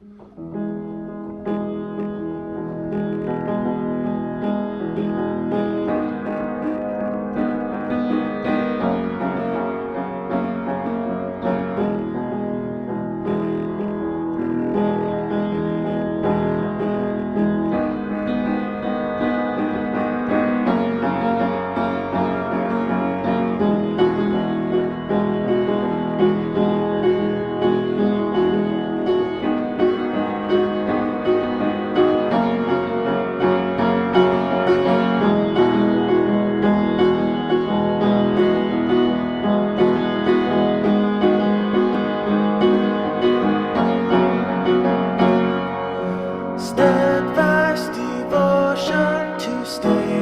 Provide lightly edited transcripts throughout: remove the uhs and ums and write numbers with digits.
Steadfast devotion to stay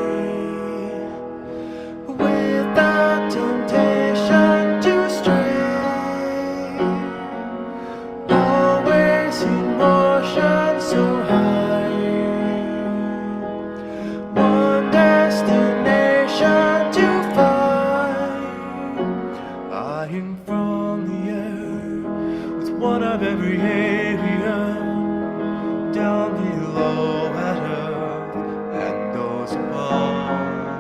without temptation to stray, always in motion so high, one destination to find, eyeing from the air with one of every area, down below at earth and those above.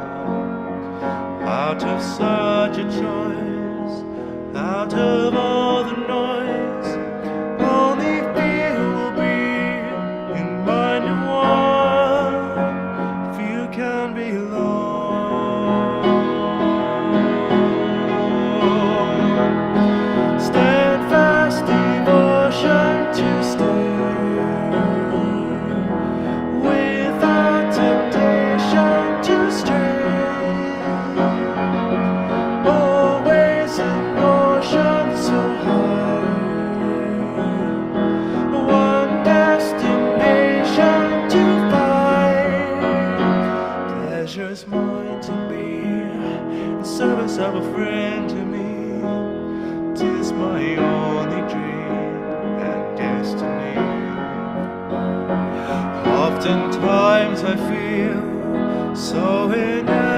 Out of such a choice, out of all the noise, only fear will be in mind of one. Fear can be alone. Steadfast devotion to stay without temptation to stray, always in motion so high, one destination to find, pleasure's mine to be, in service of a friend to me, 'tis my only dream and destiny. Oftentimes I feel so inadequate,